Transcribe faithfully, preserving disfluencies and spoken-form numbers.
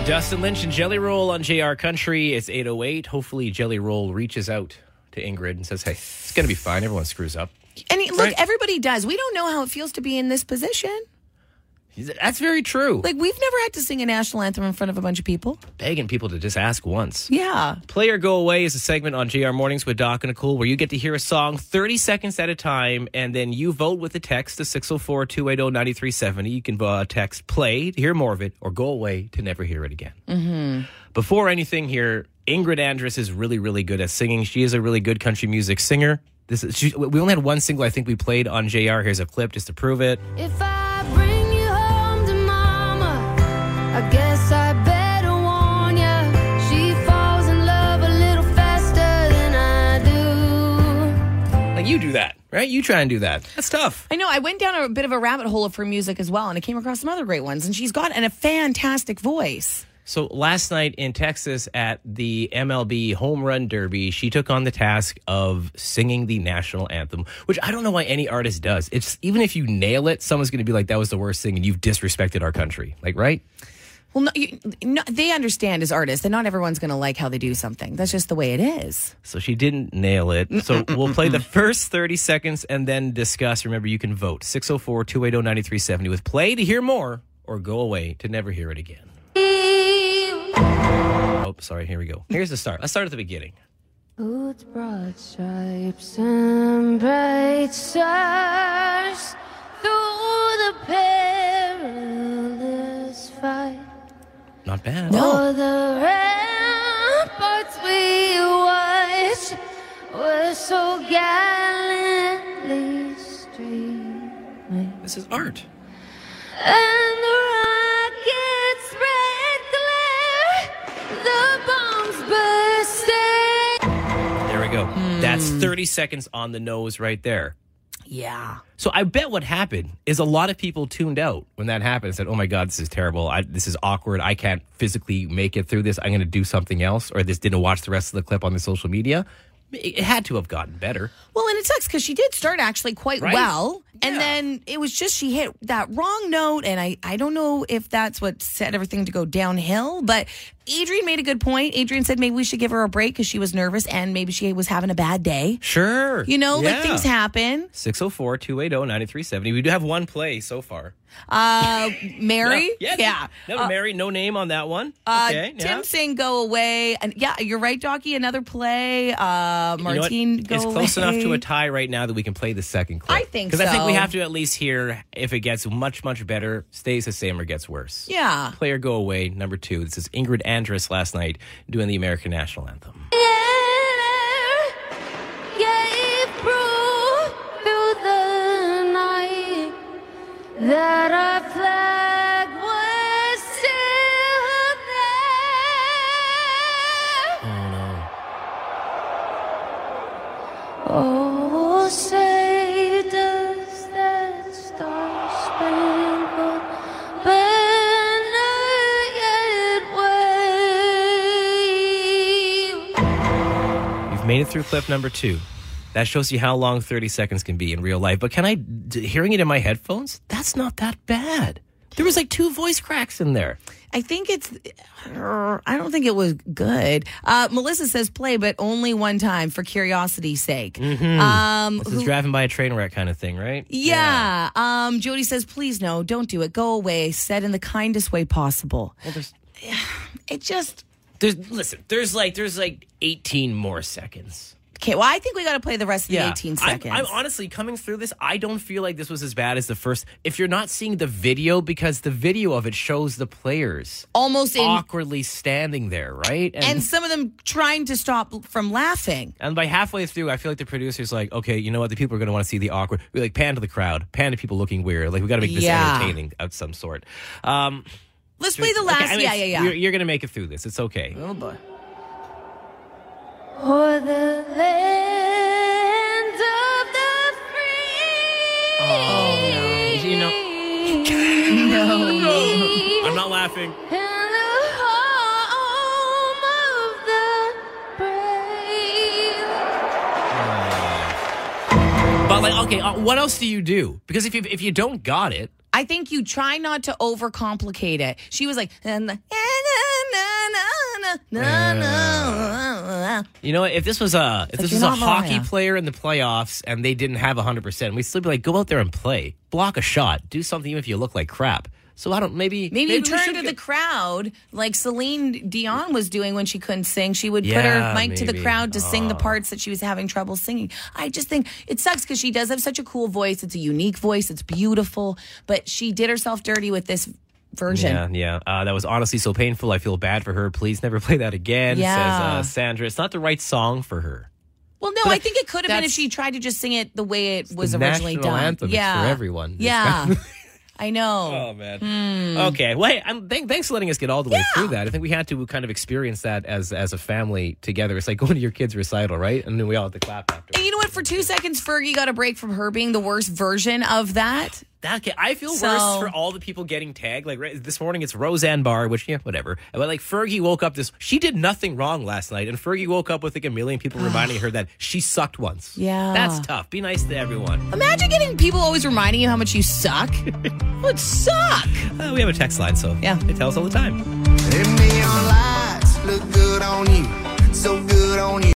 Dustin Lynch and Jelly Roll on J R Country. It's eight oh eight. Hopefully Jelly Roll reaches out to Ingrid and says, hey, it's going to be fine. Everyone screws up. And look, right? Everybody does. We don't know how it feels to be in this position. That's very true. Like, we've never had to sing a national anthem in front of a bunch of people. Begging people to just ask once. Yeah. Play or Go Away is a segment on J R Mornings with Doc and Nicole where you get to hear a song thirty seconds at a time, and then you vote with a text to six oh four, two eight oh, nine three seven oh. You can uh, text play to hear more of it or go away to never hear it again. Mm-hmm. Before anything here, Ingrid Andress is really, really good at singing. She is a really good country music singer. This is, she, we only had one single I think we played on J R. Here's a clip just to prove it. If I bring I guess I better warn ya. She falls in love a little faster than I do. Like, you do that, right? You try and do that. That's tough. I know. I went down a bit of a rabbit hole of her music as well, and I came across some other great ones. And she's got an, a fantastic voice. So last night in Texas at the M L B Home Run Derby, she took on the task of singing the national anthem, which I don't know why any artist does. It's even if you nail it, someone's going to be like, that was the worst thing, and you've disrespected our country. Like, right? Well, no, you, no, they understand as artists that not everyone's going to like how they do something. That's just the way it is. So she didn't nail it. So we'll play the first thirty seconds and then discuss. Remember, you can vote six oh four, two eight oh, nine three seven oh with play to hear more or go away to never hear it again. Oh, sorry. Here we go. Here's the start. Let's start at the beginning. Boots, broad stripes, and bright stars through the perilous fight. Not bad. No. The ramparts we watched were so gallantly streaming. This is art. And the rockets' red glare, the bombs bursting. There we go. Mm. That's thirty seconds on the nose right there. Yeah. So I bet what happened is a lot of people tuned out when that happened and said, oh my God, this is terrible. I, this is awkward. I can't physically make it through this. I'm going to do something else. Or this didn't watch the rest of the clip on the social media. It had to have gotten better. Well, and it sucks because she did start actually quite right? well. And yeah. then it was just she hit that wrong note. And I, I don't know if that's what set everything to go downhill. But Adrian made a good point. Adrian said maybe we should give her a break because she was nervous and maybe she was having a bad day. Sure. You know, yeah. like things happen. six oh four, two eight oh, nine three seven oh. We do have one play so far. Uh, Mary? yeah. Yeah. No, uh, Mary, no name on that one. Uh, okay. Tim yeah. saying go away. And yeah, you're right, Docky. Another play. Uh, Martine, you know go it's away. It's close enough to a tie right now that we can play the second clip. I think so. Because I think we have to at least hear if it gets much, much better, stays the same, or gets worse. Yeah. Play or go away, number two. This is Ingrid Andress last night doing the American National Anthem. That our flag was still there. Oh, no. Oh, say does that star-spangled banner yet wave? You've made it through clip number two. That shows you how long thirty seconds can be in real life. But can I, d- hearing it in my headphones, that's not that bad. There was like two voice cracks in there. I think it's, uh, I don't think it was good. Uh, Melissa says play, but only one time for curiosity's sake. Mm-hmm. Um, this who, is driving by a train wreck kind of thing, right? Yeah. yeah. Um, Jody says, please no, don't do it. Go away. Said in the kindest way possible. Well, there's, it just. There's, listen, there's like, there's like eighteen more seconds. Okay, well, I think we got to play the rest of yeah. the eighteen seconds. I'm, I'm honestly, coming through this, I don't feel like this was as bad as the first. If you're not seeing the video, because the video of it shows the players almost in, awkwardly standing there, right? And, and some of them trying to stop from laughing. And by halfway through, I feel like the producer's like, okay, you know what? The people are going to want to see the awkward. We like pan to the crowd, pan to people looking weird. Like, we got to make this yeah. entertaining of some sort. Um, Let's play the last. Okay, I mean, yeah, yeah, yeah. You're, you're going to make it through this. It's okay. Oh, boy. Or the land of the free. Oh, no. You know. no. no. I'm not laughing. And the home of the brave. Uh, but like, okay, uh, what else do you do? Because if you if you don't got it, I think you try not to overcomplicate it. She was like, and the, na, na. You know, if this was a if like this you're was a not hockey Mariah. player in the playoffs and they didn't have one hundred percent, we'd still be like, go out there and play. Block a shot. Do something even if you look like crap. So I don't, maybe... Maybe, you we turn should to get- the crowd like Celine Dion was doing when she couldn't sing. She would put Yeah, her mic to the maybe. crowd to sing the Aw. parts that she was having trouble singing. I just think it sucks because she does have such a cool voice. It's a unique voice. It's beautiful. But she did herself dirty with this version. Yeah, yeah. Uh, that was honestly so painful. I feel bad for her. Please never play that again, Yeah. says uh, Sandra. It's not the right song for her. Well, no, But I think it could have been if that's- she tried to just sing it the way it was the originally national done. anthem. It's Yeah, for everyone. It's Yeah, got- I know. Oh, man. Okay. Well, hey, I'm, thank, thanks for letting us get all the way Yeah. through that. I think we had to kind of experience that as as a family together. It's like going to your kid's recital, right? And then we all have to clap after. And you know what? For two seconds, Fergie got a break from her being the worst version of that. That ca- I feel So- worse for all the people getting tagged. Like right, this morning, it's Roseanne Barr, which yeah, whatever. But like Fergie woke up this, she did nothing wrong last night, and Fergie woke up with like a million people reminding her that she sucked once. Yeah. that's tough. Be nice to everyone. Imagine getting people always reminding you how much you suck. It would suck. Uh, we have a text line, so Yeah. they tell us all the time. Them neon lights look good on you, so good on you.